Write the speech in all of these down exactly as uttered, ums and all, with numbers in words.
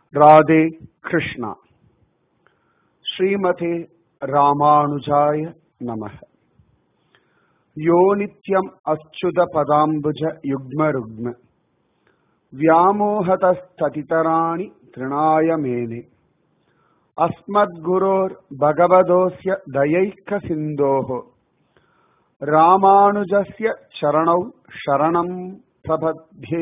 राधे कृष्णा। श्रीमते रामानुजाय नमः। यो नित्यम् अच्युत पदाम्बुज युग्म रुग्म व्यामोहतस्ततितराणि तृणाय मेने अस्मद्गुरोर् भगवतोऽस्य दयैक सिन्धोः रामानुजस्य चरणौ शरणं प्रपद्ये।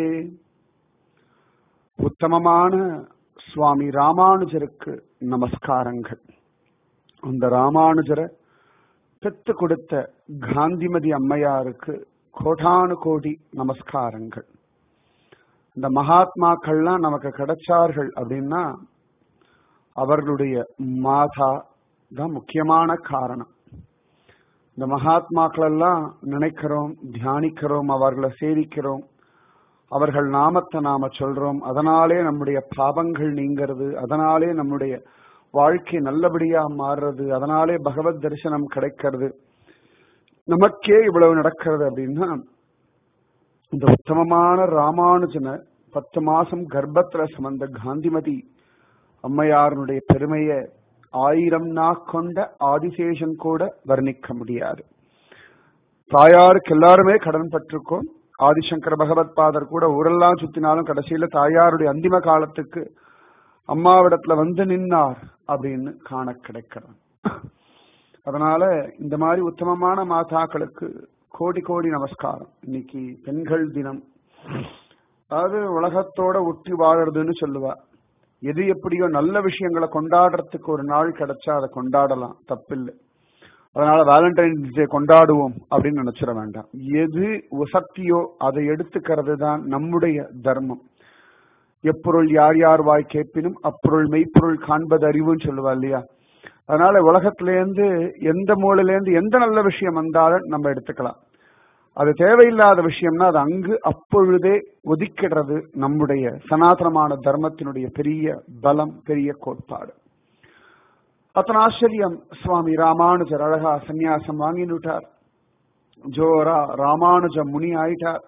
உத்தமமான சுவாமி ராமானுஜருக்கு நமஸ்காரங்கள். அந்த ராமானுஜரை பெத்து கொடுத்த காந்திமதி அம்மையாருக்கு கோடானு கோடி நமஸ்காரங்கள். இந்த மகாத்மாக்கள்லாம் நமக்கு கிடைச்சார்கள் அப்படின்னா அவர்களுடைய மாதா தான் முக்கியமான காரணம். இந்த மகாத்மாக்கள் எல்லாம் நினைக்கிறோம், தியானிக்கிறோம், அவர்களை சேவிக்கிறோம், அவர்கள் நாமத்தை நாம சொல்றோம். அதனாலே நம்முடைய பாவங்கள் நீங்கிறது, அதனாலே நம்முடைய வாழ்க்கை நல்லபடியா மாறுறது, அதனாலே பகவத் தரிசனம் கிடைக்கிறது. நமக்கே இவ்வளவு நடக்கிறது அப்படின்னா இந்த உத்தமமான ராமானுஜனை பத்து மாசம் கர்ப்பத்துல சுமந்த காந்திமதி அம்மையாருடைய பெருமையை ஆயிரம் நாக்கொண்ட ஆதிசேஷன் கூட வர்ணிக்க முடியாது. தாயாருக்கு எல்லாருமே கடன் பட்டிருக்கோம். ஆதிசங்கர பகவத் பாதர் கூட ஊரெல்லாம் சுத்தினாலும் கடைசியில தாயாருடைய அந்திம காலத்துக்கு அம்மாவிடத்துல வந்து நின்னார் அப்படின்னு காண கிடைக்கிறான். அதனால இந்த மாதிரி உத்தமமான மாதாக்களுக்கு கோடி கோடி நமஸ்காரம். இன்னைக்கு பெண்கள் தினம். அதாவது உலகத்தோட ஒட்டி வாழறதுன்னு சொல்லுவா. எது எப்படியோ நல்ல விஷயங்களை கொண்டாடுறதுக்கு ஒரு நாள் கிடைச்சா அதை கொண்டாடலாம், தப்பில்லை. அதனால வேலண்டைன்ஸ் டே கொண்டாடுவோம் அப்படின்னு நினைச்சிட வேண்டாம். எது உசக்தியோ அதை எடுத்துக்கிறது தான் நம்முடைய தர்மம். எப்பொருள் யார் யார் வாய் கேட்பினும் அப்பொருள் மெய்ப்பொருள் காண்பது அறிவுன்னு சொல்லுவா இல்லையா? அதனால உலகத்திலேருந்து எந்த மூலையிலேருந்து எந்த நல்ல விஷயம் வந்தாலும் நம்ம எடுத்துக்கலாம். அது தேவையில்லாத விஷயம்னா அது அங்கு அப்பொழுதே ஒதுக்கிடுறது நம்முடைய சனாதனமான தர்மத்தினுடைய பெரிய பலம், பெரிய கோட்பாடு. அத்தனை ஆச்சரியம். சுவாமி ராமானுஜர் அழகா சன்னியாசம் வாங்கினுட்டார். ஜோரா ராமானுஜ முனி ஆயிட்டார்.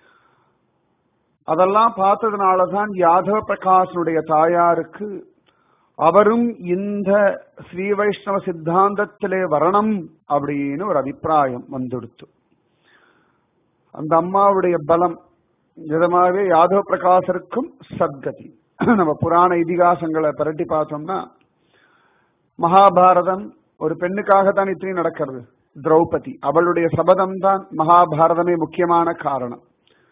அதெல்லாம் பார்த்ததுனாலதான் யாதவ பிரகாஷனுடைய தாயாருக்கு அவரும் இந்த ஸ்ரீ வைஷ்ணவ சித்தாந்தத்திலே வரணும் அப்படின்னு ஒரு அபிப்பிராயம் வந்துடுத்து. அந்த அம்மாவுடைய பலம் விதமாகவே யாதவ பிரகாசருக்கும் சத்கதி. நம்ம புராண இதிகாசங்களை பரட்டி பார்த்தோம்னா மகாபாரதம் ஒரு பெண்ணுக்காகத்தான் இத்தனை நடக்கிறது. திரௌபதி அவளுடைய சபதம் தான் மகாபாரதமே முக்கியமான காரணம்.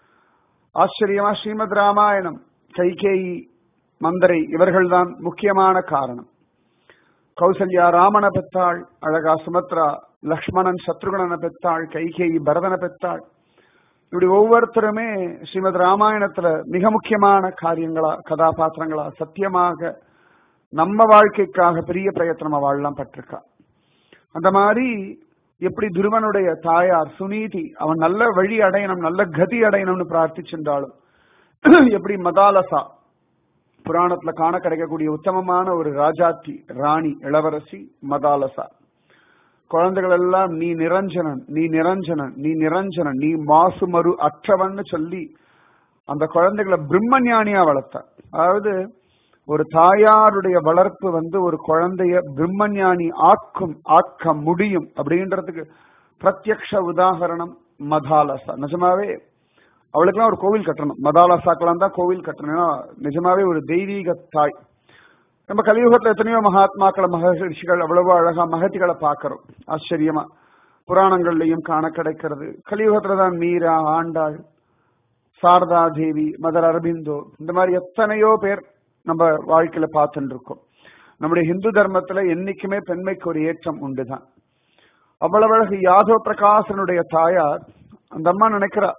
ஆச்சரியமா ஸ்ரீமத் ராமாயணம், கைகேயி, மந்தரை இவர்கள் தான் முக்கியமான காரணம். கௌசல்யா ராமனை பெற்றாள், அழகா சுமத்ரா லக்ஷ்மணன் சத்ருகணனை பெற்றாள், கைகேயி பரதனை பெற்றாள். இப்படி ஒவ்வொருத்தருமே ஸ்ரீமத் ராமாயணத்துல மிக முக்கியமான காரியங்களா, கதாபாத்திரங்களா சத்தியமாக நம்ம வாழ்க்கைக்காக பெரிய பிரயத்தனம் வாழலாம் பட்டிருக்கா. அந்த மாதிரி எப்படி துருவனுடைய தாயார் சுனீதி அவன் நல்ல வழி அடையணும், நல்ல கதி அடையணும்னு பிரார்த்திச்சிருந்தாலும், எப்படி மதாலசா புராணத்துல காண கிடைக்கக்கூடிய உத்தமமான ஒரு ராஜாத்தி ராணி இளவரசி மதாலசா, குழந்தைகள் எல்லாம் நீ நிரஞ்சனன், நீ நிரஞ்சனன், நீ நிரஞ்சனன், நீ மாசுமரு அற்றவன்னு சொல்லி அந்த குழந்தைகளை பிரம்மஞானியா வளர்த்தார். அதாவது ஒரு தாயாருடைய வளர்ப்பு வந்து ஒரு குழந்தைய பிரம்மஞானி ஆக்கும், ஆக்க முடியும் அப்படின்றதுக்கு பிரத்யக்ஷ உதாகரணம் மதாலசா. நிஜமாவே அவளுக்கெல்லாம் ஒரு கோவில் கட்டணும். மதாலசாக்கெல்லாம் தான் கோவில் கட்டணும். நிஜமாவே ஒரு தெய்வீக தாய். நம்ம கலியுகத்துல எத்தனையோ மகாத்மாக்களை, மகர்ஷிகள், அவ்வளவோ அழகா மகத்திகளை பார்க்கிறோம். ஆச்சரியமா புராணங்கள்லையும் காண கிடைக்கிறது. கலியுகத்துலதான் மீரா, ஆண்டாள், சாரதா தேவி, மதர் அரபிந்தோ, இந்த மாதிரி எத்தனையோ பேர் நம்ம வாழ்க்கையில பார்த்துட்டு இருக்கோம். நம்முடைய ஹிந்து தர்மத்துல என்னைக்குமே பெண்மைக்கு ஒரு ஏற்றம் உண்டுதான். அவ்வளவு அழகு யாதவ பிரகாசனுடைய தாயார் அந்த அம்மா நினைக்கிறா,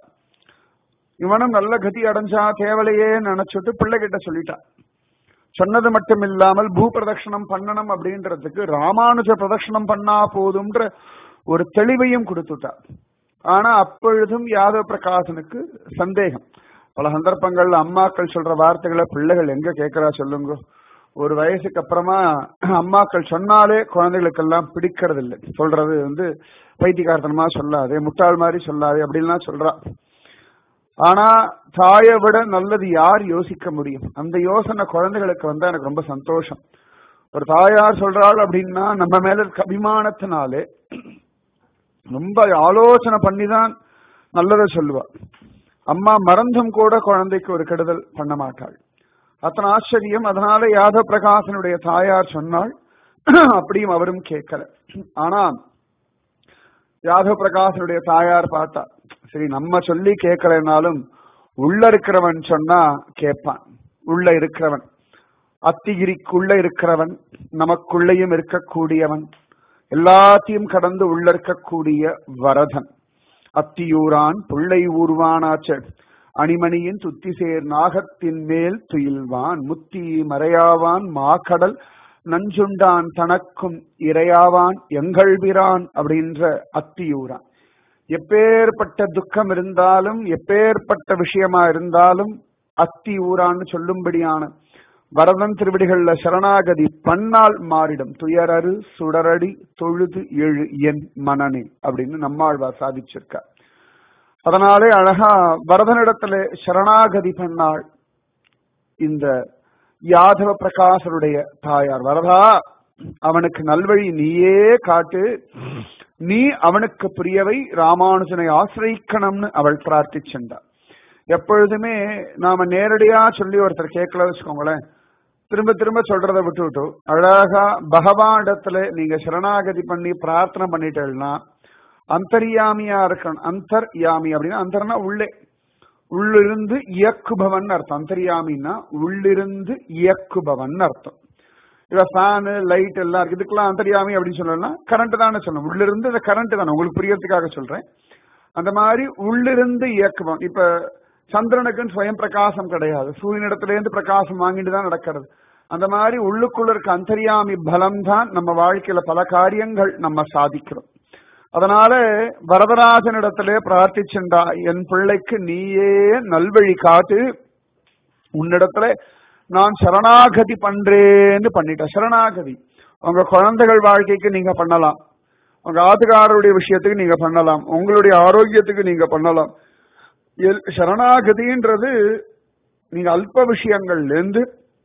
இவனும் நல்ல கதி அடைஞ்சா தேவலையே நினைச்சிட்டு பிள்ளைகிட்ட சொல்லிட்டா. சொன்னது மட்டும் இல்லாமல் பூ பிரதட்சணம் பண்ணணும் அப்படின்றதுக்கு ராமானுஜ பிரதட்சணம் பண்ணா போதும்ன்ற ஒரு தெளிவையும் கொடுத்துட்டா. ஆனா அப்பொழுதும் யாதவ பிரகாசனுக்கு சந்தேகம். பல சந்தர்ப்பங்கள்ல அம்மாக்கள் சொல்ற வார்த்தைகளை பிள்ளைகள் எங்க கேட்கிறா சொல்லுங்க. ஒரு வயசுக்கு அப்புறமா அம்மாக்கள் சொன்னாலே குழந்தைகளுக்கெல்லாம் பிடிக்கிறது இல்லை. சொல்றது வந்து பைத்தியக்காரத்தனமா சொல்லாதே, முட்டாள் மாதிரி சொல்லாதே அப்படின்லாம் சொல்றா. ஆனா தாயை விட நல்லது யார் யோசிக்க முடியும்? அந்த யோசனை குழந்தைகளுக்கு வந்தா எனக்கு ரொம்ப சந்தோஷம். ஒரு தாயார் சொல்றாள் அப்படின்னா நம்ம மேல இருக்க அபிமானத்தினாலே ரொம்ப ஆலோசனை பண்ணிதான் நல்லதை சொல்லுவா. அம்மா மறந்தும் கூட குழந்தைக்கு ஒரு கெடுதல் பண்ண மாட்டாள். அத்தனை ஆச்சரியம். அதனால யாதவ பிரகாசனுடைய தாயார் சொன்னாள், அப்படியும் அவரும் கேட்கல. ஆனா யாதவ பிரகாசனுடைய தாயார் பார்த்தா, சரி நம்ம சொல்லி கேட்கலனாலும் உள்ள இருக்கிறவன் சொன்னா கேட்பான். உள்ள இருக்கிறவன், அத்திகிரிக்குள்ள இருக்கிறவன், நமக்குள்ளேயும் இருக்கக்கூடியவன், எல்லாத்தையும் கடந்து உள்ள இருக்கக்கூடிய வரதன். அத்தியூரான் புள்ளை ஊர்வானாச்ச அணிமணியின் துத்திசேர் நாகத்தின் மேல் துயில்வான் முத்தி மறையாவான் மாக்கடல் நஞ்சுண்டான் தனக்கும் இறையாவான் எங்கள் பிரான் அப்படின்ற அத்தியூரான். எப்பேற்பட்ட துக்கம் இருந்தாலும் எப்பேற்பட்ட விஷயமா இருந்தாலும் அத்தி ஊரான்னு சொல்லும்படியான வரதன் திருவடிகள்ல சரணாகதி பண்ணால் மாறிடும். துயரறு சுடரடி தொழுது எழு என் மனனே அப்படின்னு நம்மாழ்வார் சாதிச்சிருக்கார். அதனாலே அழகா வரதனிடத்துல சரணாகதி பண்ணாள் இந்த யாதவ பிரகாசருடைய தாயார். வரதா, அவனுக்கு நல்வழி நீயே காட்டு, நீ அவனுக்கு புரியவை, ராமானுஜனை ஆசிரிக்கணும்னு அவள் பிரார்த்திச்சென்றார். எப்பொழுதுமே நாம நேரடியா சொல்லி ஒருத்தர் கேட்கல வச்சுக்கோங்களேன், திரும்ப திரும்ப சொல்றதை விட்டு விட்டு அழகா பகவானிடத்துல நீங்க சரணாகதி பண்ணி பிரார்த்தனை பண்ணிட்டேன்னா அந்தர்யாமியா இருக்கணும். அந்தர்யாமி அப்படின்னா அந்தர்னா உள்ளே, உள்ளிருந்து இயக்குபவன் அர்த்தம். அந்தர்யாமின்னா உள்ளிருந்து இயக்குபவன் அர்த்தம். இவ ஃபேனு லைட் எல்லாம் இருக்கு, இதுக்கெல்லாம் அந்தர்யாமி அப்படின்னு சொல்லலாம். கரண்ட் தானே சொல்லணும், உள்ளிருந்து இந்த கரண்ட் தானே, உங்களுக்கு புரியறதுக்காக சொல்றேன். அந்த மாதிரி உள்ளிருந்து இயக்குபவன். இப்ப சந்திரனுக்குன்னு சுயம் பிரகாசம் கிடையாது, சூரியனிடத்துல இருந்து பிரகாசம் வாங்கிட்டு தான் நடக்கிறது. அந்த மாதிரி உள்ளுக்குள்ள இருக்க அந்தர்யாமி பலம் தான் நம்ம வாழ்க்கையில பல காரியங்கள் நம்ம சாதிக்கிறோம். அதனால வரதராஜனிடத்திலே பிரார்த்திச்சென்றா, என் பிள்ளைக்கு நீயே நல்வழி காட்டு, உன்னிடத்துல நான் சரணாகதி பண்றேன்னு பண்ணிட்ட. சரணாகதி உங்க குழந்தைகள் வாழ்க்கைக்கு நீங்க பண்ணலாம், உங்க ஆத்துக்காரருடைய விஷயத்துக்கு நீங்க பண்ணலாம், உங்களுடைய ஆரோக்கியத்துக்கு நீங்க பண்ணலாம். சரணாகதின்றது நீங்க அல்ப விஷயங்கள்ல இருந்து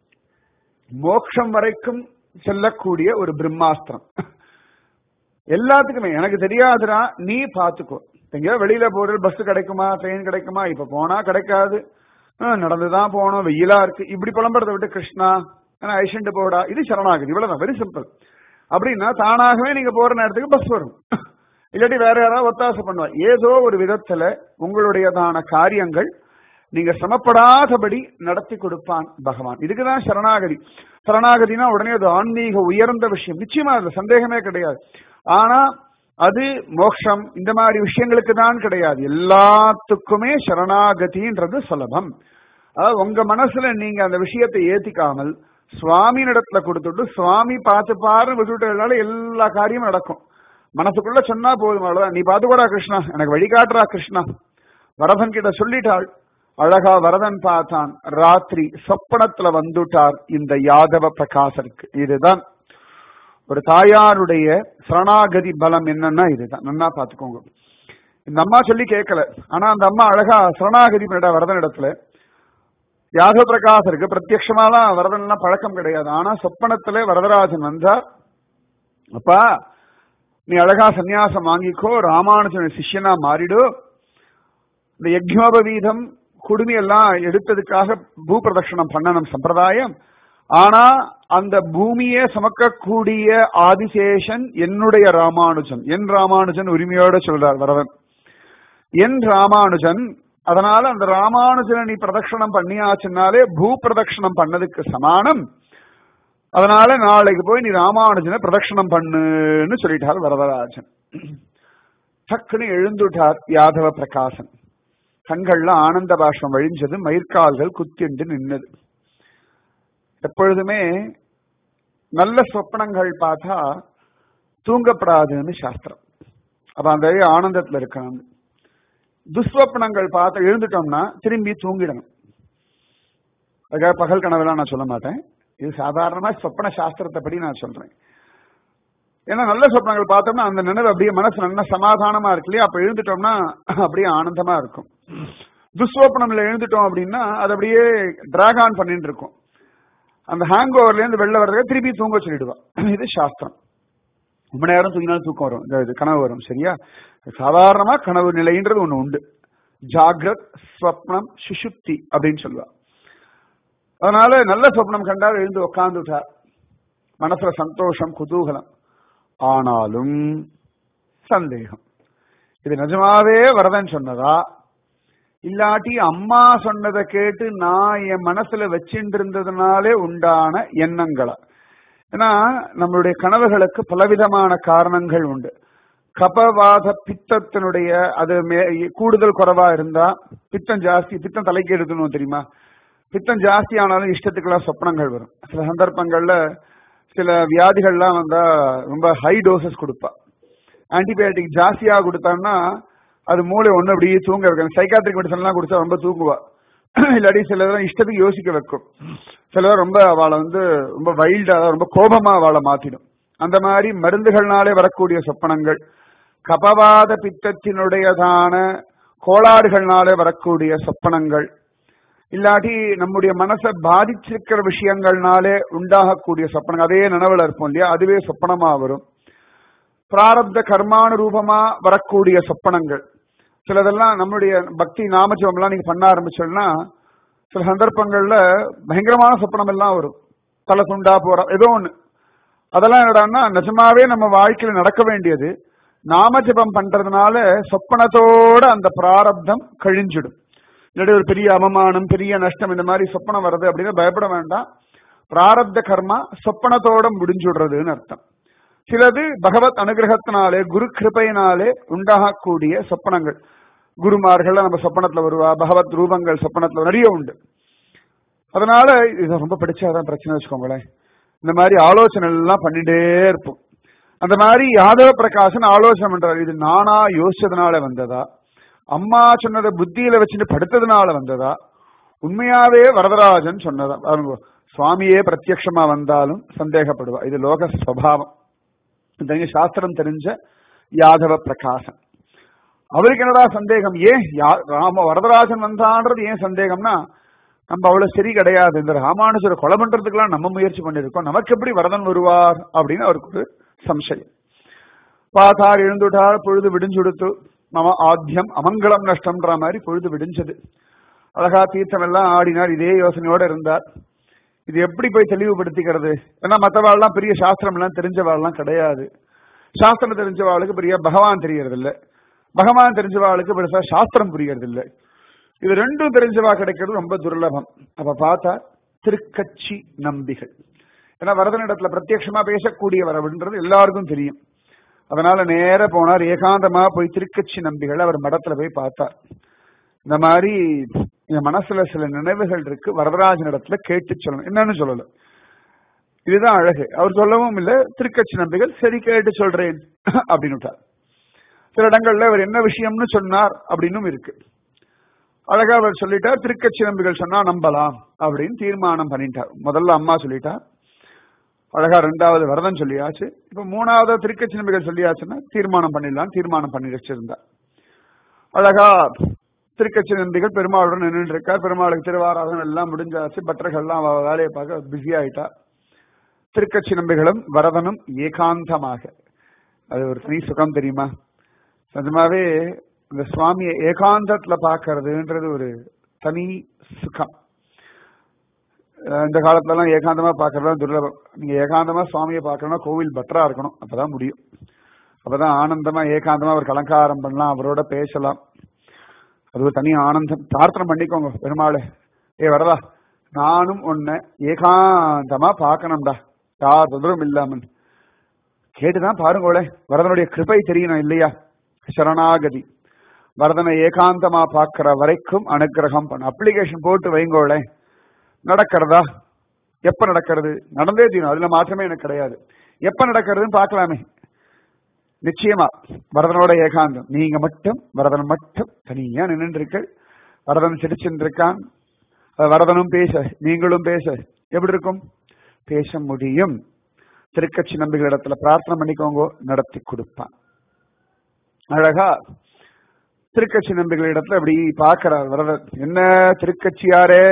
மோட்சம் வரைக்கும் செல்லக்கூடிய ஒரு பிரம்மாஸ்திரம். எல்லாத்துக்குமே எனக்கு தெரியாதுடா, நீ பாத்துக்கோ. எங்கேயோ வெளியில போற பஸ் கிடைக்குமா, ட்ரெயின் கிடைக்குமா, இப்ப போனா கிடைக்காது, நடந்துதான் போனோம், வெயிலா இருக்கு, இப்படி புலம்புறதை விட்டு கிருஷ்ணா ஐஷண்டு போடா, இது சரணாகதி. இவ்வளவுதான், வெரி சிம்பிள். அப்படின்னா தானாகவே நீங்க போற நேரத்துக்கு பஸ் வரும், இல்லாட்டி வேற யாராவது ஒத்தாசை பண்ணுவா. ஏதோ ஒரு விதத்துல உங்களுடையதான காரியங்கள் நீங்க சமப்படாதபடி நடத்தி கொடுப்பான் பகவான். இதுக்குதான் சரணாகதி. சரணாகதினா உடனே அது ஆன்மீக உயர்ந்த விஷயம், நிச்சயமா அதுல சந்தேகமே கிடையாது. ஆனா அது மோட்சம் இந்த மாதிரி விஷயங்களுக்கு தான் கிடையாது, எல்லாத்துக்குமே சரணாகதின்றது சுலபம். அதாவது உங்க மனசுல நீங்க அந்த விஷயத்தை ஏத்திக்காமல் சுவாமியினிடத்துல கொடுத்துட்டு சுவாமி பார்த்து பாரு விட்டுட்டு எல்லா காரியமும் நடக்கும். மனசுக்குள்ள சொன்னா போதும், அவ்வளவுதான். நீ பாத்துக்கூடா கிருஷ்ணா, எனக்கு வழிகாட்டுறா கிருஷ்ணா. வரதன் கிட்ட சொல்லிட்டாள். அழகா வரதன் பார்த்தான், ராத்திரி சொப்பனத்துல வந்துட்டார் இந்த யாதவ பிரகாசருக்கு. இதுதான் ஒரு தாயாருடைய சரணாகதி பலம். என்னன்னா இதுதான், நல்லா பாத்துக்கோங்க. இந்த அம்மா சொல்லி கேட்கல, ஆனா அந்த அம்மா அழகா சரணாகதி பண்ணிட்டா வரதன் இடத்துல. யாதவ பிரகாசருக்கு பிரத்யட்சமாலாம் வரதன் எல்லாம் பழக்கம் கிடையாது, ஆனா சொப்பனத்துல வரதராஜன் வந்தார். அப்பா நீ அழகா சன்னியாசம் வாங்கிக்கோ, ராமானுஜன் சிஷ்யனா மாறிடு, இந்த யஜ்ஞோபவீதம் குடுமி எல்லாம் எடுத்ததுக்காக பூ பிரதட்சணம் பண்ணணும் சம்பிரதாயம். ஆனா அந்த பூமியை சமக்கக்கூடிய ஆதிசேஷன் என்னுடைய ராமானுஜன், என் ராமானுஜன் உரிமையோட சொல்றார் வரதன், என் ராமானுஜன். அதனால அந்த ராமானுஜனை நீ பிரதட்சணம் பண்ணியாச்சுனாலே பூ பிரதட்சணம் பண்ணதுக்கு சமானம். அதனால நாளைக்கு போய் நீ ராமானுஜனை பிரதட்சணம் பண்ணுன்னு சொல்லிட்டார் வரதராஜன். டக்குன்னு எழுந்துட்டார் யாதவ பிரகாசன். கண்கள்ல ஆனந்த பாஷ்பம் வழிஞ்சது, மயிர்கால்கள் குத்திண்டு நின்னது. எப்பொழுதுமே நல்ல சொப்பனங்கள் பார்த்தா தூங்கப்படாதுன்னு சாஸ்திரம். அப்ப அந்த ஆனந்தத்துல இருக்கணும். துஸ்வப்னங்கள் பார்த்து எழுந்துட்டோம்னா திரும்பி தூங்கிடணும். அதுக்காக பகல் கனவுலாம் நான் சொல்ல மாட்டேன், இது சாதாரணமா சொப்பன சாஸ்திரத்தை படி நான் சொல்றேன். ஏன்னா நல்ல சொப்பனங்கள் பார்த்தோம்னா அந்த நினைவு அப்படியே மனசு நல்ல சமாதானமா இருக்கு இல்லையா, அப்ப எழுந்துட்டோம்னா அப்படியே ஆனந்தமா இருக்கும். துஸ்வப்னம்ல எழுந்துட்டோம் அப்படின்னா அது அப்படியே டிராக் ஆன் பண்ணிட்டு இருக்கும். அந்த ஹேங் ஓவர்ல இருந்து வெளில வர்றதுக்கு திருப்பி தூங்க சொல்லிடுவா. இது சாஸ்திரம். ரொம்ப நேரம் தூங்கினாலும் தூக்கம் வரும், இந்த கனவு வரும். சரியா? சாதாரணமா கனவு நிலைன்றது ஒண்ணு உண்டு. ஜாகிரத், ஸ்வப்னம், சுஷுப்தி அப்படின்னு சொல்லுவா. அதனால நல்ல சொப்னம் கண்டால் எழுந்து உட்கார்ந்துட்டா, மனசுல சந்தோஷம், குதூகலம். ஆனாலும் சந்தேகம், இது நிஜமாவே வரதன் சொன்னதா இல்லாட்டி அம்மா சொன்னதை கேட்டு நான் என் மனசுல வச்சுட்டு இருந்ததுனாலே உண்டான எண்ணங்களா? ஏன்னா நம்மளுடைய கனவுகளுக்கு பலவிதமான காரணங்கள் உண்டு. கபவாத பித்தத்தினுடைய அது கூடுதல் குறைவா இருந்தா பித்தம் ஜாஸ்தி, பித்தம் தலைக்கு எடுக்கணும் தெரியுமா? பித்தம் ஜாஸ்தி ஆனாலும் இஷ்டத்துக்கெல்லாம் சொப்னங்கள் வரும். சில சந்தர்ப்பங்கள்ல சில வியாதிகள்லாம் வந்தா ரொம்ப ஹை டோசஸ் கொடுப்பா. ஆன்டிபயோட்டிக் ஜாஸ்தியா கொடுத்தான்னா அது மூளை ஒண்ணு அப்படியே தூங்க வைக்கும். சைக்காட்ரிக் மெடிசன் எல்லாம் குடிச்சா ரொம்ப தூக்குவா. இல்லாட்டி சிலதெல்லாம் இஷ்டத்துக்கு யோசிக்க வைக்கும். சிலர் ரொம்ப அவளை வந்து ரொம்ப வைல்டா, ரொம்ப கோபமா அவளை மாத்திடும். அந்த மாதிரி மருந்துகள்னாலே வரக்கூடிய சொப்பனங்கள், கபவாத பித்தத்தினுடையதான கோளாறுகள்னாலே வரக்கூடிய சொப்பனங்கள், இல்லாட்டி நம்முடைய மனசை பாதிச்சிருக்கிற விஷயங்கள்னாலே உண்டாகக்கூடிய சொப்பனங்கள், அதே நினைவுல இருப்போம் இல்லையா, அதுவே சொப்பனமா வரும். பிராரப்த கர்மானுரூபமா வரக்கூடிய சொப்பனங்கள் சிலதெல்லாம் நம்மளுடைய பக்தி நாமஜபம் எல்லாம் நீங்க பண்ண ஆரம்பிச்சோம்னா சில சந்தர்ப்பங்கள்ல பயங்கரமான சொப்பனம் எல்லாம் வரும். தலை துண்டா போற ஏதோ ஒண்ணு. அதெல்லாம் என்னடான்னா நிஜமாவே நம்ம வாழ்க்கையில நடக்க வேண்டியது. நாமஜபம் பண்றதுனால சொப்பனத்தோட அந்த பிராரப்தம் கழிஞ்சிடும். இல்லாட்டி ஒரு பெரிய அவமானம், பெரிய நஷ்டம், இந்த மாதிரி சொப்பனம் வருது அப்படின்னா பயப்பட வேண்டாம். பிராரப்த கர்மா சொப்பனத்தோட முடிஞ்சுடுறதுன்னு அர்த்தம். சிலது பகவத் அனுகிரகத்தினாலே, குரு கிருபையினாலே உண்டாகக்கூடிய சொப்பனங்கள். குருமார்கள் நம்ம சொப்பனத்துல வருவா, பகவத் ரூபங்கள் சொப்பனத்துல நிறைய உண்டு. அதனால இதை ரொம்ப படிச்சாதான் பிரச்சனை வச்சுக்கோங்களேன். இந்த மாதிரி ஆலோசனை எல்லாம் பண்ணிட்டே இருப்போம். அந்த மாதிரி யாதவ பிரகாசன் ஆலோசனை பண்றாரு. இது நானா யோசிச்சதுனால வந்ததா, அம்மா சொன்னதை புத்தியில வச்சுட்டு படுத்ததுனால வந்ததா, உண்மையாவே வரதராஜன் சொன்னதா? சுவாமியே பிரத்யட்சமா வந்தாலும் சந்தேகப்படுவா. இது லோக ஸ்வபாவம். சாஸ்திரம் தெரிஞ்ச யாதவ பிரகாசன் அவருக்கு என்னடா சந்தேகம்? ஏன் ராம வரதராஜன் வந்தான்றது ஏன் சந்தேகம்னா, நம்ம அவ்வளவு சரி கிடையாது, இந்த ராமானுஜரை கொலை பண்றதுக்கெல்லாம் நம்ம முயற்சி பண்ணிருக்கோம், நமக்கு எப்படி வரதன் வருவார் அப்படின்னு அவருக்கு ஒரு சம்சயம். பார்த்தார், எழுந்துட்டார், பொழுது விடிஞ்சுடுத்து. மம ஆத்தியம் அமங்கலம் நஷ்டம்ன்ற மாதிரி பொழுது விடிஞ்சது. அழகா தீர்த்தம் எல்லாம் ஆடினார், இதே யோசனையோட இருந்தார். இது எப்படி போய் தெளிவுபடுத்திக்கிறது? ஏன்னா மற்றவாள்லாம் பெரிய சாஸ்திரம் எல்லாம் தெரிஞ்சவாள்லாம் கிடையாது. சாஸ்திரம் தெரிஞ்சவாளுக்கு பெரிய பகவான் தெரியறது இல்லை, பகவான் தெரிஞ்சவாளுக்கு பெருசா சாஸ்திரம் புரியறது இல்லை. இது ரெண்டும் தெரிஞ்சவா கிடைக்கிறது ரொம்ப துர்லபம். அப்ப பார்த்தா திருக்கட்சி நம்பிகள். ஏன்னா வரதனிடத்துல பிரத்யட்சமா பேசக்கூடியவர் அப்படின்றது எல்லாருக்கும் தெரியும். அதனால நேர போனார், ஏகாந்தமா போய் திருக்கட்சி நம்பிகள் அவர் மடத்துல போய் பார்த்தார். இந்த மாதிரி என் மனசுல சில நினைவுகள் இருக்கு, வரதராஜன் இடத்துல கேட்டு சொல்லணும். என்னன்னு சொல்லல, இதுதான் அழகு. அவர் சொல்லவும் இல்லை. திருக்கட்சி நம்பிகள் சரி கேட்டு சொல்றேன் அப்படின்னு விட்டார். சில இடங்கள்ல அவர் என்ன விஷயம்னு சொன்னார் அப்படின்னும் இருக்கு. அழகா அவர் சொல்லிட்டார். திருக்கட்சி நம்பிகள் சொன்னா நம்பலாம் அப்படின்னு தீர்மானம் பண்ணிட்டார். முதல்ல அம்மா சொல்லிட்டா, அழகா ரெண்டாவது வரதன் சொல்லியாச்சு, இப்ப மூணாவது திருக்கட்சி நம்பிகள் சொல்லியாச்சுன்னா தீர்மானம் பண்ணிடலாம். தீர்மானம் பண்ணி வச்சிருந்தார். அழகா திருக்கட்சி நம்பிகள் பெருமாளுடன் நின்று இருக்கார். பெருமாளுக்கு திருவாராதனம் எல்லாம் முடிஞ்சாச்சு. பட்டர்கள்லாம் வேலையை பார்க்க பிஸி ஆயிட்டா. திருக்கட்சி நம்பிகளும் வரதனும் ஏகாந்தமாக, அது ஒரு தனி சுகம் தெரியுமா? நிஜமாவே இந்த சுவாமியை ஏகாந்தத்துல பாக்குறதுன்றது ஒரு தனி சுகம். இந்த காலத்துல எல்லாம் ஏகாந்தமா பாக்குறதா துர்லபம். நீங்க ஏகாந்தமா சுவாமியை பார்க்கணும்னா கோவில் பட்டரா இருக்கணும், அப்பதான் முடியும். அப்பதான் ஆனந்தமா ஏகாந்தமா அவர் அலங்காரம் பண்ணலாம், அவரோட பேசலாம். அது ஒரு தனி ஆனந்தம். பிரார்த்தனை பண்ணிக்கோங்க பெருமாளே, ஏ வரதா நானும் உன்னை ஏகாந்தமா பார்க்கணும்டா, யார் தொந்தரும் இல்லாமல் கேட்டுதான் பாருங்களே. வரதனுடைய கிருபை தெரியணும் இல்லையா? சரணாகதி. வரதனை ஏகாந்தமா பார்க்கிற வரைக்கும் அனுகிரகம் பண்ண அப்ளிகேஷன் போட்டு வைங்கோளே. நடக்கிறதா? எப்ப நடக்கிறது? நடந்தே தீரும், அதுல மாற்றமே எனக்கு கிடையாது. எப்ப நடக்கிறதுன்னு பார்க்கலாமே. நிச்சயமா வரதனோட ஏகாந்தம். நீங்க மட்டும் வரதன் மட்டும் தனியா நின்று வரதன் சிரிச்சுருக்கான். வரதனும் பேச நீங்களும் பேச எப்படி இருக்கும்? பேச முடியும். திருக்கட்சி நம்பிகள் இடத்துல பிரார்த்தனை பண்ணிக்கோங்க, நடத்தி கொடுப்பான். அழகா திருக்கட்சி நம்பிகள் இடத்துல அப்படி பாக்கிறார் வரதர். என்ன திருக்கட்சியாரே,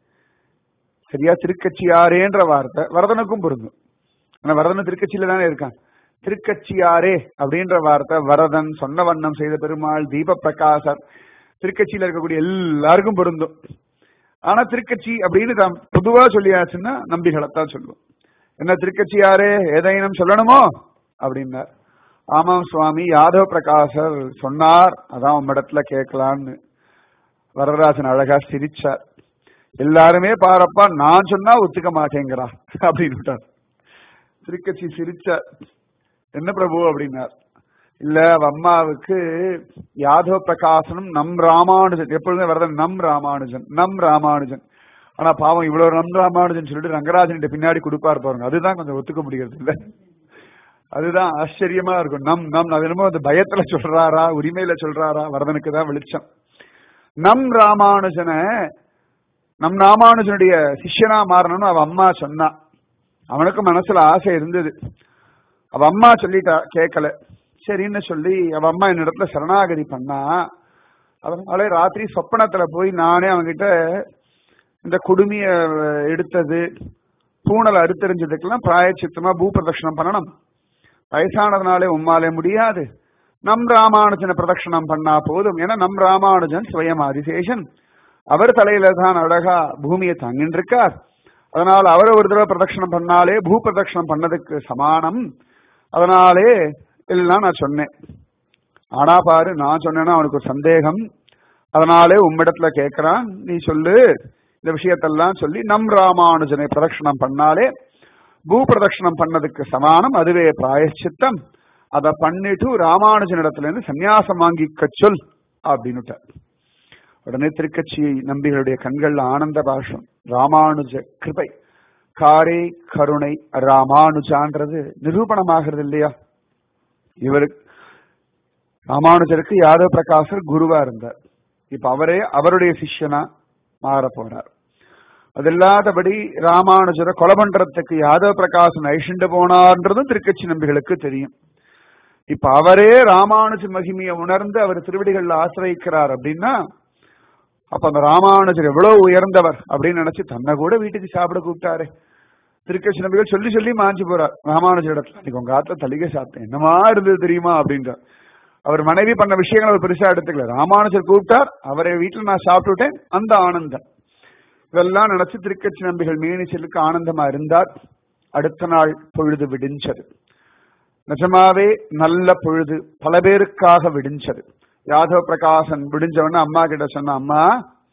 சரியா திருக்கட்சியாரேன்ற வார்த்தை வரதனுக்கும் பொருந்தும். ஆனா வரதன் திருக்கட்சியில தானே இருக்கான். திருக்கட்சியாரே அப்படின்ற வார்த்தை வரதன், சொன்ன வண்ணம் செய்த பெருமாள், தீப பிரகாசர், திருக்கட்சியில இருக்கக்கூடிய எல்லாருக்கும் பொருந்தும். ஆனா திருக்கட்சி அப்படின்னு தான் பொதுவா சொல்லியாச்சுன்னா நம்பிகளைத்தான் சொல்லுவோம். என்ன திருக்கட்சியாரே ஏதைனும் சொல்லணுமோ அப்படின்னார். ஆமாம் சுவாமி, யாதவ பிரகாசர் சொன்னார், அதான் உம்மிடத்துல கேட்கலான்னு. வரதராஜன் அழகா சிரிச்சார். எல்லாருமே பாரப்பா, நான் சொன்னா ஒத்துக்க மாட்டேங்கிறா அப்படின்னு விட்டார். திருக்கட்சி சிரிச்சார். என்ன பிரபு அப்படின்னார். இல்ல அம்மாவுக்கு யாதவ பிரகாசனும் நம் ராமானுஜன், எப்பொழுதுமே வரதன் நம் ராமானுஜன் நம் ராமானுஜன். ஆனா பாவம் இவ்வளவு நம் ராமானுஜன் சொல்லிட்டு ரங்கராஜன் பின்னாடி கொடுப்பாரு பாருங்க, அதுதான் கொஞ்சம் ஒத்துக்க முடியாது இல்ல. அதுதான் ஆச்சரியமா இருக்கும். நம் நம் அது என்னமோ அந்த பயத்துல சொல்றாரா உரிமையில சொல்றாரா, வரதனுக்கு தான் வெளிச்சம். நம் ராமானுஜனை நம் ராமானுஜனுடைய சிஷ்யனா மாறணும்னு அவ அம்மா சொன்னா. அவனுக்கு மனசுல ஆசை இருந்தது. அவ அம்மா சொல்லிட்டா, கேட்கல. சரின்னு சொல்லி அவ அம்மா என்னிடத்துல சரணாகதி பண்ணா. அதனாலே ராத்திரி சொப்பனத்துல போய் நானே அவங்கிட்ட இந்த குடுமிய எடுத்தது பூனலை அறுத்தறிஞ்சதுக்கெல்லாம் பிராயச்சித்தமா பூ பிரதட்சணம் பண்ணணும், வயசானதுனாலே உம்மாலே முடியாது, நம் ராமானுஜனை பிரதட்சணம் பண்ணா போதும். ஏன்னா நம் ராமானுஜன் ஸ்வயம் ஆதிசேஷன், அவர் தலையில தான் அழகா பூமியை தங்கின்னு இருக்கார். அதனால அவரை ஒரு தடவை பிரதட்சணம் பண்ணாலே பூ பிரதட்சணம் பண்ணதுக்கு சமானம். அதனாலே எல்லாம் நான் சொன்னேன். ஆனா பாரு, நான் சொன்னேன்னா அவனுக்கு ஒரு சந்தேகம். அதனாலே உம்மிடத்துல கேட்கிறான், நீ சொல்லு இந்த விஷயத்தெல்லாம் சொல்லி நம் ராமானுஜனை பிரதட்சணம் பண்ணாலே பூ பிரதட்சணம் பண்ணதுக்கு சமானம், அதுவே பிராயச்சித்தம். அதை பண்ணிட்டு ராமானுஜன் இடத்துல இருந்து சன்னியாசம் வாங்கிக்க சொல் அப்படின்னுட்டார். உடனே திருக்கட்சி நம்பிகளுடைய கண்கள்ல ஆனந்த பாஷம். ராமானுஜ கிருபை, காரே கருணை ராமானுஜான்றது நிரூபணமாகிறது இல்லையா. இவருக்கு ராமானுஜருக்கு யாதவ பிரகாசர் குருவா இருந்தார். இப்ப அவரே அவருடைய சிஷ்யனா மாற போறார். அது இல்லாதபடி ராமானுஜரை கொலை பண்றதுக்கு யாதவ பிரகாசன் ஐஷண்டு போனார்ன்றதும் திருக்கட்சி நம்பிகளுக்கு தெரியும். இப்ப அவரே ராமானுஜ மகிமையை உணர்ந்து அவர் திருவடிகள்ல ஆசிரியிக்கிறார் அப்படின்னா, அப்ப அந்த ராமானுஜர் எவ்வளவு உயர்ந்தவர் அப்படின்னு நினைச்சு தன்னை கூட வீட்டுக்கு சாப்பிட கூப்பிட்டாரு. திருக்கட்சி நம்பிகள் சொல்லி சொல்லி மாஞ்சி போறார் ராமானுஜர் இடத்துல. அன்னைக்கு உங்க ஆத்துல தலிகை சாப்பிட்டேன், என்னமா இருந்தது தெரியுமா அப்படின்றார். அவர் மனைவி பண்ண விஷயங்களை அவர் பெருசா எடுத்துக்கல. ராமானுஜர் கூப்பிட்டார், அவரை வீட்டுல நான் சாப்பிட்டுட்டேன், அந்த ஆனந்தம். இதெல்லாம் நினைச்சு திருக்கட்சி நம்பிகள் மீனிச்சலுக்கு ஆனந்தமா இருந்தார். அடுத்த நாள் பொழுது விடிஞ்சது. நிஜமாவே நல்ல பொழுது, பல பேருக்காக விடிஞ்சது. யாதவ பிரகாசன் விடிஞ்சவன அம்மா கிட்ட சொன்ன, அம்மா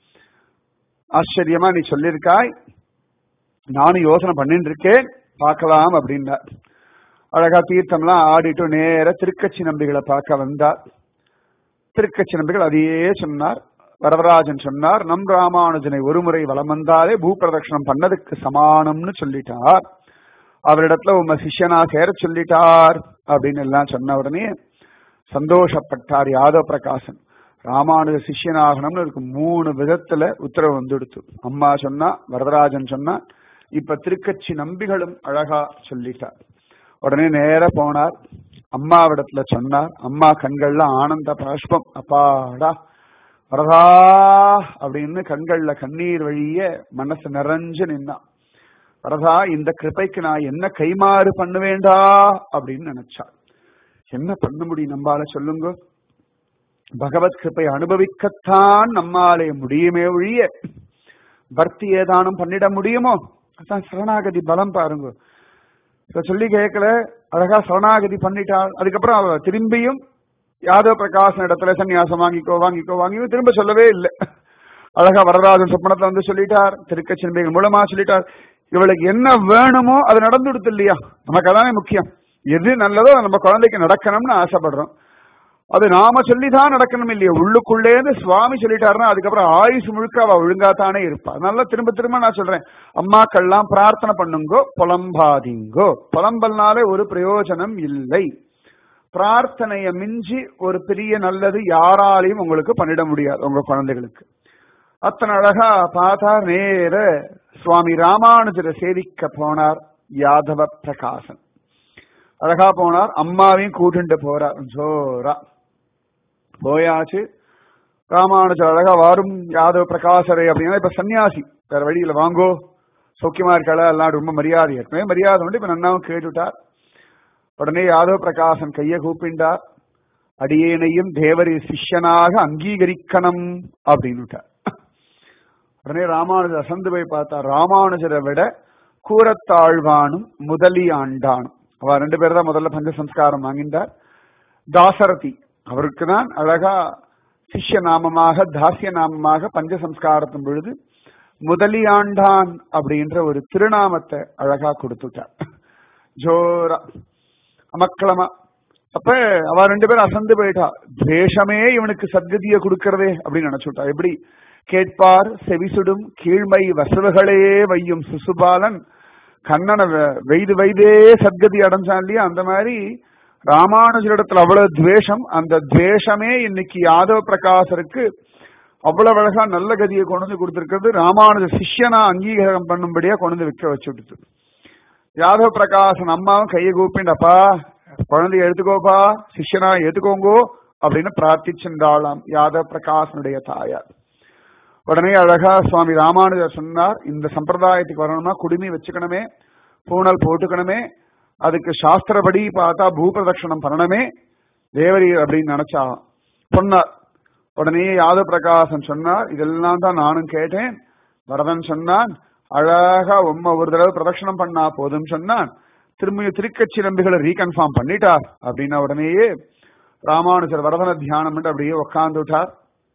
ஆச்சரியமா நீ சொல்லியிருக்காய், நானும் யோசனை பண்ணிட்டு இருக்கேன், பார்க்கலாம் அப்படின்னார். அழகா தீர்த்தம்லாம் ஆடிட்டு நேர திருக்கட்சி நம்பிகளை பார்க்க வந்தார். திருக்கட்சி நம்பிகள் அதையே சொன்னார். வரதராஜன் சொன்னார், நம் ராமானுஜனை ஒரு முறை வலம் வந்தாலே பூ பிரதட்சணம் பண்ணதுக்கு சமானம்னு சொல்லிட்டார், அவரிடத்துல உங்க சிஷ்யனா சேர சொல்லிட்டார் அப்படின்னு எல்லாம் சொன்ன உடனே சந்தோஷப்பட்டார் யாதவ பிரகாசன். ராமானுஜ சிஷ்யனாகணும்னு இருக்கு மூணு விதத்துல உத்தரவு வந்துடுத்து. அம்மா சொன்னா, வரதராஜன் சொன்னா, இப்ப திருக்கட்சி நம்பிகளும் அழகா சொல்லிட்டார். உடனே நேர போனார், அம்மாவிடத்துல சொன்னார். அம்மா கண்கள்ல ஆனந்த பாஷ்பம். அப்பாடா வரதா அப்படின்னு கண்கள்ல கண்ணீர் வழிய மனசு நிறைஞ்சு நின்னா. வரதா, இந்த கிருபைக்கு நான் என்ன கைமாறு பண்ணுவேண்டா அப்படின்னு நினைச்சார். என்ன பண்ண முடியும் நம்மால சொல்லுங்க? பகவத் கிருபை அனுபவிக்கத்தான் நம்மாலே முடியுமே ஒழிய பக்தி ஏதானும் பண்ணிட முடியுமோ? அதான் சரணாகதி பலம் பாருங்க. சொல்லி கேட்கல, அழகா சரணாகதி பண்ணிட்டாள். அதுக்கப்புறம் அவ திரும்பியும் யாதவ பிரகாசன் இடத்துல சன்னியாசம் வாங்கிக்கோ வாங்கிக்கோ வாங்கி திரும்ப சொல்லவே இல்லை. அழகா வரதராஜன் சொப்பனத்தை வந்து சொல்லிட்டார், திருக்கட்சி நம்பிகள் மூலமா சொல்லிட்டார். இவளுக்கு என்ன வேணுமோ அது நடந்துடுத்து இல்லையா? நமக்கு அதானே முக்கியம். எது நல்லதோ நம்ம குழந்தைக்கு நடக்கணும்னு ஆசைப்படுறோம். அது நாம சொல்லிதான் நடக்கணும் இல்லையா? உள்ளுக்குள்ளேருந்து சுவாமி சொல்லிட்டாருன்னா அதுக்கப்புறம் ஆயுசு முழுக்க அவ ஒழுங்காத்தானே இருப்பா. அதனால திரும்ப திரும்ப நான் சொல்றேன், அம்மாக்கள்லாம் பிரார்த்தனை பண்ணுங்கோ, புலம்பாதீங்கோ. புலம்பல்னாலே ஒரு பிரயோஜனம் இல்லை. பிரார்த்தனைய மிஞ்சி ஒரு பெரிய நல்லது யாராலையும் உங்களுக்கு பண்ணிட முடியாது உங்க குழந்தைகளுக்கு. அத்தனை அழகா பார்த்தா நேர சுவாமி ராமானுஜரை சேவிக்க போனார் யாதவ பிரகாசன். அழகா போனார், அம்மாவையும் கூட்டுண்டு போறார். ஜோரா போயாச்சு. ராமானுஜர் அழகா வாரும் யாதவ பிரகாசரே அப்படின்னா இப்ப சன்னியாசி வேற வழியில வாங்கோ சௌக்கியமா இருக்காளா எல்லாம் ரொம்ப மரியாதை ஏற்கனவே மரியாதை வந்து இப்ப நன்னாவும் கேட்டுட்டார். உடனே யாதவ பிரகாசன் கையை கூப்பிண்டார். அடியேனையும் தேவரி சிஷ்யனாக அங்கீகரிக்கணும் அப்படின்னுட்டார். உடனே ராமானுஜர் அசந்து போய் பார்த்தார். ராமானுஜரை விட கூரத்தாழ்வானும் முதலி ஆண்டானும் அவ ரெண்டு பேர் தான் முதல்ல பஞ்சசம்ஸ்காரம் வாங்கிட்டார். தாசரதி அவருக்கு தான் அழகா சிஷ்ய நாமமாக தாசிய நாமமாக பஞ்சசம்ஸ்காரத்தின் பொழுது முதலியாண்டான் அப்படின்ற ஒரு திருநாமத்தை அழகா கொடுத்துட்டார். ஜோரா அமக்களமா. அப்ப அவ ரெண்டு பேரும் அசந்து போயிட்டா. துவேஷமே இவனுக்கு சத்கதியை கொடுக்கறதே அப்படின்னு நினைச்சுட்டா. எப்படி கேட்பார் செவிசுடும் கீழ்மை வசவுகளே வையும் சிசுபாலன் கண்ணனை வெய்து வைதே சத்கதி அடைஞ்சான் இல்லையா, அந்த மாதிரி ராமானுஜரிடத்துல அவ்வளவு துவேஷம். அந்த துவேஷமே இன்னைக்கு யாதவ பிரகாசருக்கு அவ்வளவு அழகா நல்ல கதியை கொண்டு வந்து கொடுத்திருக்கிறது. ராமானுஜ சிஷ்யனா அங்கீகாரம் பண்ணும்படியா கொண்டு வந்து விற்க வச்சு விட்டுது. யாதவ பிரகாசன் அம்மாவும் கையை கூப்பிண்டப்பா குழந்தைய எடுத்துக்கோப்பா சிஷ்யனா ஏத்துக்கோங்கோ அப்படின்னு பிரார்த்திச்சுண்டாளாம் யாதவ பிரகாசனுடைய தாயார். உடனே அழகா சுவாமி ராமானுஜர் சொன்னார், இந்த சம்பிரதாயத்துக்கு வரணும்னா குடுமி வச்சுக்கணுமே, பூனல் போட்டுக்கணுமே, அதுக்கு சாஸ்திரப்படி பார்த்தா பூபிரதட்சணம் பண்ணணுமே தேவரி அப்படின்னு நினைச்சா சொன்னார். உடனே யாதவ பிரகாசன் சொன்னார், இதெல்லாம் தான் நானும் கேட்டேன். வரதன் சொன்னான், அழகா உம்மை ஒரு தடவை பிரதட்சணம் பண்ணா போதும் சொன்னான். திரும்பிய திருக்கட்சி நம்பிகளை ரீகன்ஃபார்ம் பண்ணிட்டார் அப்படின்னா உடனேயே ராமானுஜர் வரதன தியானம் பண்ணி அப்படியே உட்கார்ந்து விட்டார்.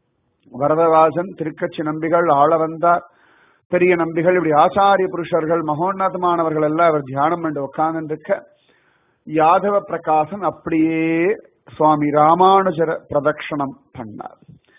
வரதராஜன் திருக்கட்சி நம்பிகள் ஆள வந்தார். பெரிய நம்பிகள் இப்படி ஆச்சாரிய புருஷர்கள் மகோன்னதமானவர்கள் எல்லாம் அவர் தியானம் பண்ணி உட்கார்ந்து இருக்க யாதவ பிரகாசன் அப்படியே சுவாமி ராமானுஜர பிரதட்சணம் பண்ணார்.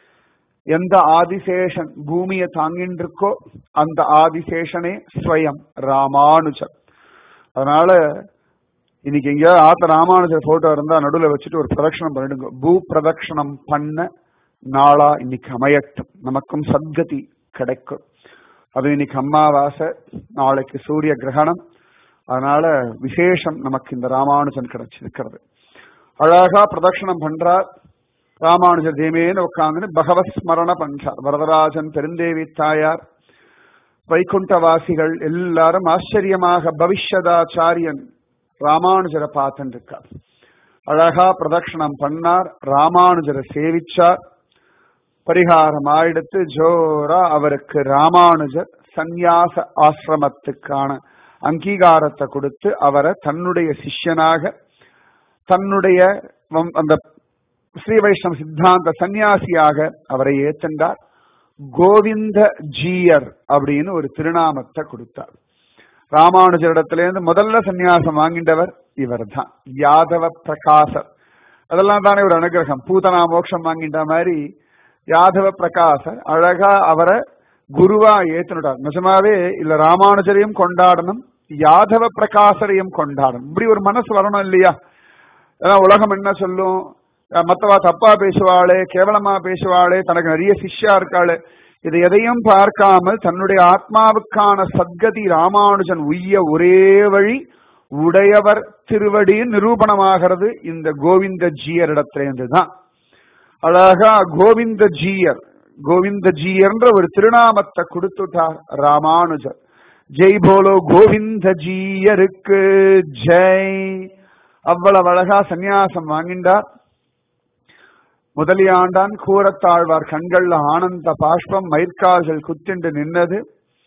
எந்த ஆதிசேஷன் பூமியை தாங்கின்னு இருக்கோ அந்த ஆதிசேஷனே ஸ்வயம் ராமானுஜர். அதனால இன்னைக்கு எங்க ஆத்த ராமானுஜர் போட்டோ இருந்தா நடுவில் வச்சுட்டு ஒரு பிரதட்சணம் பண்ணிடுங்க. பூ பிரதட்சணம் பண்ண நாளா இன்னைக்கு அமையட்டும், நமக்கும் சத்கதி கிடைக்கும். அது இன்னைக்கு அமாவாசை, நாளைக்கு சூரிய கிரகணம். அதனால விசேஷம் நமக்கு இந்த ராமானுஜன் கிடைச்சிருக்கிறது. அழகா பிரதட்சணம் பண்றார் ராமானுஜர். தேமேன்னு உட்கார்ந்து பகவத் ஸ்மரண பண்றார். வரதராஜன், பெருந்தேவி தாயார், வைகுண்டவாசிகள் எல்லாரும் ஆச்சரியமாக பவிஷ்யதாச்சாரியன் ராமானுஜரை பார்த்துட்டு இருக்கார். அழகா பிரதட்சணம் பண்ணார். ராமானுஜரை சேவிச்சார். பரிகாரம் ஆயிடுத்து. ஜோரா அவருக்கு ராமானுஜர் சந்நியாச ஆசிரமத்துக்கான அங்கீகாரத்தை கொடுத்து அவரை தன்னுடைய சிஷ்யனாக தன்னுடைய அந்த ஸ்ரீ வைஷ்ணவ சித்தாந்த சன்னியாசியாக அவரை ஏற்றார். கோவிந்த ஜீயர் அப்படின்னு ஒரு திருநாமத்தை கொடுத்தார். ராமானுஜரிடத்திலேருந்து முதல்ல சன்னியாசம் வாங்கின்றவர் இவர் தான், யாதவ பிரகாசர். அதெல்லாம் தானே ஒரு அனுகிரகம். பூதனா மோட்சம் வாங்கின்ற மாதிரி யாதவ பிரகாசர் அழகா அவரை குருவா ஏத்துனுட்டார். நிஜமாவே இல்ல ராமானுஜரையும் கொண்டாடணும், யாதவ பிரகாசரையும் கொண்டாடணும். இப்படி ஒரு மனசு வரணும் இல்லையா? ஏன்னா உலகம் என்ன சொல்லும், மத்தவா தப்பா பேசுவாளே, கேவலமா பேசுவாளே, தனக்கு நிறைய சிஷ்யா இருக்காளே, இது எதையும் பார்க்காமல் தன்னுடைய ஆத்மாவுக்கான சத்கதி ராமானுஜன் உய்ய ஒரே வழி உடையவர் திருவடியின் நிரூபணமாகிறது இந்த கோவிந்த ஜீயர் இடத்திலேருந்து தான். அழகா கோவிந்த ஜீயர் கோவிந்த ஜீயர்ன்ற ஒரு திருநாமத்தை கொடுத்துட்டார் ராமானுஜர். ஜெய் போலோ கோவிந்த ஜீயருக்கு ஜெய். அவ்வளவு அழகா சந்நியாசம் வாங்கிண்டார். முதலியாண்டான் கூரத்தாழ்வார் கண்கள்ல ஆனந்த பாஷ்பம், மயிர்கால்கள் குத்திண்டு நின்னது.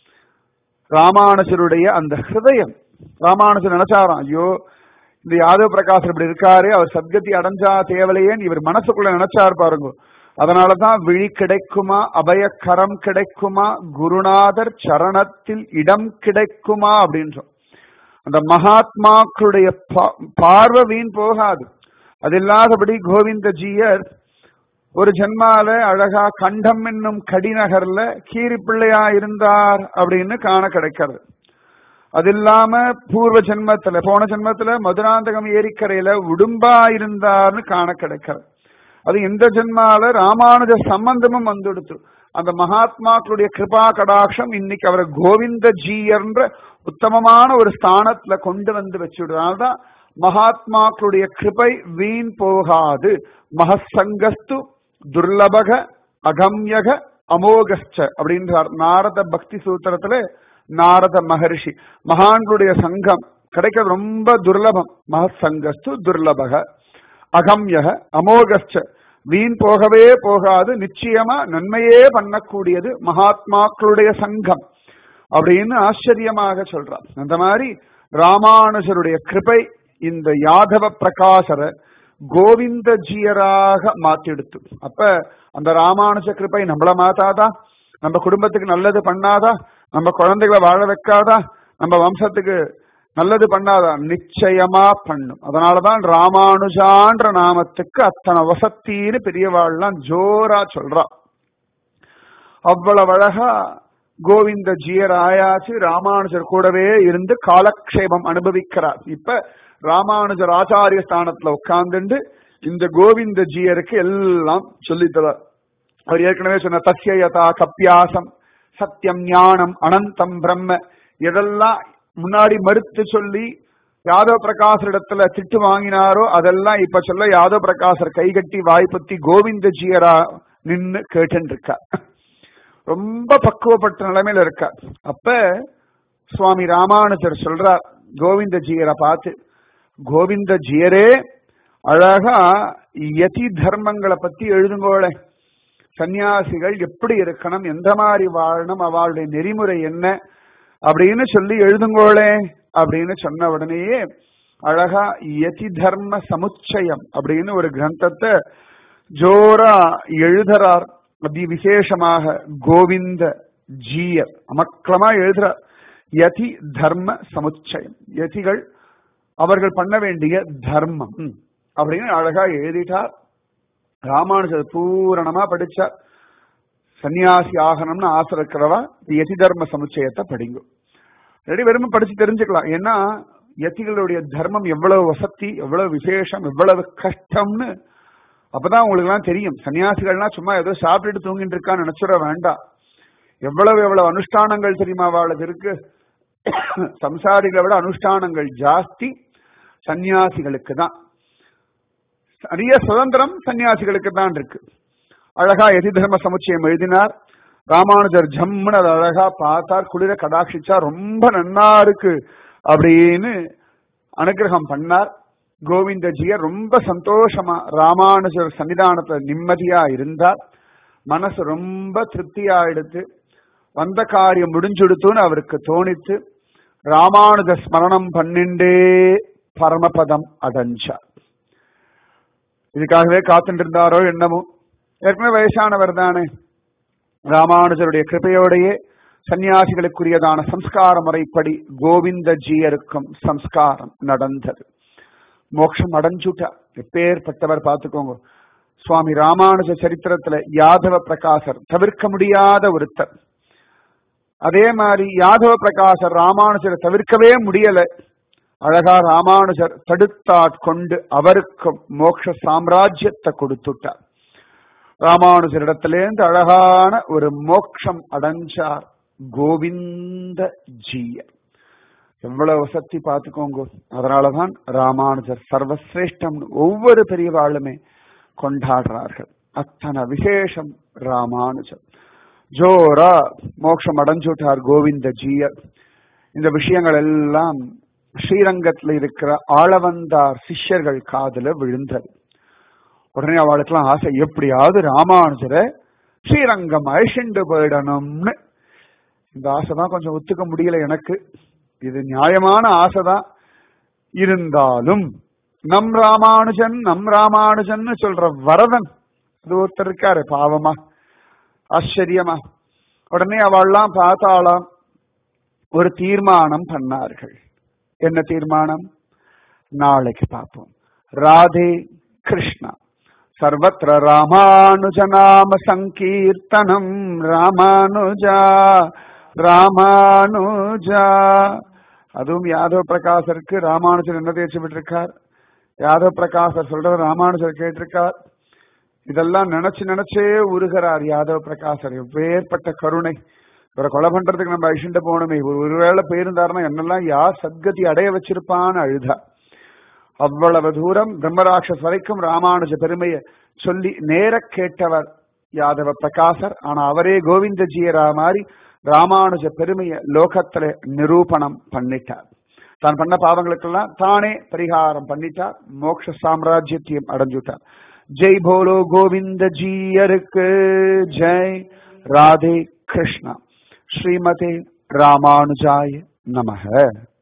ராமானுஜருடைய அந்த ஹிருதயம், ராமானுஜர் நினைச்சாராம், ஐயோ இந்த யாதவ பிரகாசர் இப்படி இருக்காரு, அவர் சத்கதி அடைஞ்சா தேவலையேன்னு இவர் மனசுக்குள்ள நினைச்சார் பாருங்க. அதனாலதான் விழி கிடைக்குமா, அபயக்கரம் கிடைக்குமா, குருநாதர் சரணத்தில் இடம் கிடைக்குமா அப்படின்றோம். அந்த மகாத்மாக்களுடைய பார்வை வீண் போகாது. அது இல்லாதபடி கோவிந்த ஜீயர் ஒரு ஜென்மால அழகா கண்டம் என்னும் கடிநகர்ல கீரி பிள்ளையா இருந்தார் அப்படின்னு காண கிடைக்கிறது. அது இல்லாம பூர்வ ஜென்மத்துல போன ஜென்மத்துல மதுராந்தகம் ஏரிக்கரையில உடும்பா இருந்தார்னு காண கிடைக்கிறது. அது எந்த ஜென்மால ராமானுஜ சம்பந்தமும் வந்துடுத்து. அந்த மகாத்மாக்களுடைய கிருபா கடாட்சம் இன்னைக்கு அவரை கோவிந்த ஜீயர்ன்ற உத்தமமான ஒரு ஸ்தானத்துல கொண்டு வந்து வச்சுடுறதுனால்தான் மகாத்மாக்களுடைய கிருபை வீண் போகாது. மகசங்கஸ்து துர்லபக அகம்யக அமோகஸ்ச அப்படின்றார் நாரத பக்தி சூத்திரத்துல. நாரத மகர்ஷி மகான்களுடைய சங்கம் கிடைக்கிறது ரொம்ப துர்லபம். மகத் சங்கஸ்து துர்லபக. அகம்யக அமோகஸ்ச வீண் போகவே போகாது, நிச்சயமா நன்மையே பண்ணக்கூடியது மகாத்மாக்களுடைய சங்கம் அப்படின்னு ஆச்சரியமாக சொல்றார். அந்த மாதிரி ராமானுஜருடைய கிருபை இந்த யாதவ பிரகாசரை கோவிந்த ஜீயராக மாத்திடுத்து. அப்ப அந்த ராமானுஜ கிருபை நம்மள மாத்தாதா? நம்ம குடும்பத்துக்கு நல்லது பண்ணாதா? நம்ம குழந்தைகளை வாழ வைக்காதா? நம்ம வம்சத்துக்கு நல்லது பண்ணாதா? நிச்சயமா பண்ணும். அதனாலதான் ராமானுஜான்ற நாமத்துக்கு அத்தனை வசத்தின்னு பெரியவாள்லாம் ஜோரா சொல்றா. அவ்வளவு அழகா கோவிந்த ஜீயர் ஆயாச்சு. ராமானுஜர் கூடவே இருந்து காலக்ஷேபம் அனுபவிக்கிறார். இப்ப ராமானுஜர் ஆச்சாரிய ஸ்தானத்துல உட்கார்ந்துண்டு இந்த கோவிந்த ஜீயருக்கு எல்லாம் சொல்லித்தரார். அவர் ஏற்கனவே சொன்ன தஸ்யயதா கப்பியாசம் சத்தியம் ஞானம் அனந்தம் பிரம்ம எதெல்லாம் முன்னாடி மறுத்து சொல்லி யாதவ பிரகாசர் இடத்துல திட்டு வாங்கினாரோ அதெல்லாம் இப்ப சொல்ல யாதவ பிரகாசர் கைகட்டி வாய்ப்பத்தி கோவிந்த ஜீயரா நின்னு கேட்டு இருக்கார். ரொம்ப பக்குவப்பட்ட நிலைமையில இருக்கார். அப்ப சுவாமி ராமானுஜர் சொல்றார் கோவிந்த ஜீயரை பார்த்து, கோவிந்த ஜீயரே அழகா யதி தர்மங்களை பத்தி எழுதுங்கோளே. சன்னியாசிகள் எப்படி இருக்கணும், எந்த மாதிரி வாழணும், அவளுடைய நெறிமுறை என்ன அப்படின்னு சொல்லி எழுதுங்கோளே அப்படின்னு சொன்ன உடனேயே அழகா யதி தர்ம சமுச்சயம் அப்படின்னு ஒரு கிரந்தத்தை ஜோரா எழுதுறார். அதி விசேஷமாக கோவிந்த ஜீயர் அமக்களமா எழுதுறார். யதி தர்ம சமுச்சயம், யதிகள் அவர்கள் பண்ண வேண்டிய தர்மம் அப்படின்னு அழகா எழுதிட்டார். ராமானுஜர் பூரணமா படிச்சார். சன்னியாசி ஆகணும்னு ஆசை இருக்கிறவா யதி தர்ம சமுச்சயத்தை படிங்க. ரெடி வெறுமை படிச்சு தெரிஞ்சுக்கலாம். ஏன்னா யதிகளுடைய தர்மம் எவ்வளவு வசதி, எவ்வளவு விசேஷம், எவ்வளவு கஷ்டம்னு அப்பதான் உங்களுக்கு எல்லாம் தெரியும். சன்னியாசிகள்லாம் சும்மா ஏதோ சாப்பிட்டுட்டு தூங்கிட்டு இருக்கான்னு நினைச்சுட வேண்டாம். எவ்வளவு எவ்வளவு அனுஷ்டானங்கள் தெரியுமா அவளுக்கு இருக்கு. சம்சாரிகளை விட அனுஷ்டானங்கள் ஜாஸ்தி சன்னியாசிகளுக்கு தான். நிறைய சுதந்திரம் சன்னியாசிகளுக்கு தான் இருக்கு. அழகா யதி தர்ம சமுச்சயம் எழுதினார். ராமானுஜர் ஜம்முன்னு அதை அழகா பார்த்தார், குளிர கடாட்சிச்சா, ரொம்ப நன்னா இருக்கு அப்படின்னு அனுகிரகம் பண்ணார். கோவிந்தஜியர் ரொம்ப சந்தோஷமா ராமானுஜர் சன்னிதானத்துல நிம்மதியா இருந்தார். மனசு ரொம்ப திருப்தியா எடுத்து வந்த காரியம் முடிஞ்சுடுத்துன்னு அவருக்கு தோணித்து ராமானுஜ ஸ்மரணம் பண்ணிண்டே பரமபதம் அடைஞ்சார். இதுக்காகவே காத்துட்டு இருந்தாரோ என்னமோ. ஏற்கனவே வயசானவர் தானே. ராமானுஜருடைய கிருபையோடையே சன்னியாசிகளுக்குரியதான சம்ஸ்கார முறைப்படி கோவிந்த ஜீயருக்கும் சம்ஸ்காரம் நடந்தது. மோட்சம் அடைஞ்சுட்டா. எப்பேற்பட்டவர் பார்த்துக்கோங்க. சுவாமி ராமானுஜ சரித்திரத்துல யாதவ பிரகாசர் தவிர்க்க முடியாத ஒருத்தர். அதே மாதிரி யாதவ பிரகாசர் ராமானுஜரை தவிர்க்கவே முடியல. அழகா ராமானுஜர் தடுத்தாட்கொண்டு அவருக்கும் மோட்ச சாம்ராஜ்யத்தை கொடுத்துட்டார். ராமானுஜரிடத்திலேருந்து அழகான ஒரு மோட்சம் அடைஞ்சார் கோவிந்த ஜீயர். எவ்வளவு வசதி பார்த்துக்கோங்க. அதனாலதான் ராமானுஜர் சர்வசிரேஷ்டம் ஒவ்வொரு பெரியவாளுமே கொண்டாடுறார்கள். அத்தனை விசேஷம் ராமானுஜர். ஜோரா மோட்சம் அடைஞ்சுட்டார் கோவிந்த ஜீயர். இந்த விஷயங்கள் எல்லாம் ஸ்ரீரங்கத்தில் இருக்கிற ஆளவந்தார் சிஷ்யர்கள் காதுல விழுந்தது. உடனே அவளுக்கெல்லாம் ஆசை, எப்படியாவது ராமானுஜரை ஸ்ரீரங்கம் அழிச்சுண்டு போயிடணும்னு. இந்த ஆசைதான் கொஞ்சம் ஒத்துக்க முடியல எனக்கு. இது நியாயமான ஆசைதான். இருந்தாலும் நம் ராமானுஜன் நம் ராமானுஜன் சொல்ற வரதன் அது ஒருத்தர் இருக்காரு பாவமா, ஆச்சரியமா. உடனே அவள்லாம் பார்த்தாலாம். ஒரு தீர்மானம் பண்ணார்கள். என்ன தீர்மானம்? நாளைக்கு பார்ப்போம். ராதே கிருஷ்ணா. சர்வத்ர ராமானுஜ நாம சங்கீர்த்தனம். ராமானுஜா ராமானுஜா. அதுவும் யாதவ பிரகாசருக்கு ராமானுஜர் என்ன தேய்ச்சி விட்டுருக்கார். யாதவ பிரகாசர் சொல்றது ராமானுஜர் கேட்டிருக்கார். இதெல்லாம் நினைச்சு நினைச்சே உருகிறார் யாதவ பிரகாசர். எப்பேற்பட்ட கருணை. இவரை கொலை பண்றதுக்கு நம்ம அழிச்சுட்டு போகணுமே, ஒருவேளை போயிருந்தாருன்னா என்னெல்லாம் யார் சத்கதி அடைய வச்சிருப்பான்னு அழுதா. அவ்வளவு தூரம் பிரம்மராட்சஸ் வரைக்கும் ராமானுஜ பெருமையை சொல்லி நேர கேட்டவர் யாதவ பிரகாசர். ஆனா அவரே கோவிந்தஜீயரா மாதிரி ராமானுஜ பெருமையை லோகத்துல நிரூபணம் பண்ணிட்டார். தான் பண்ண பாவங்களுக்கெல்லாம் தானே பரிகாரம் பண்ணிட்டார். மோட்ச சாம்ராஜ்யத்தையும் அடைஞ்சுட்டார். ஜெய் போலோ கோவிந்த ஜீயருக்கு ஜெய். ராதே கிருஷ்ணா. ஸ்ரீமதே ராமானுஜாய நமஹ.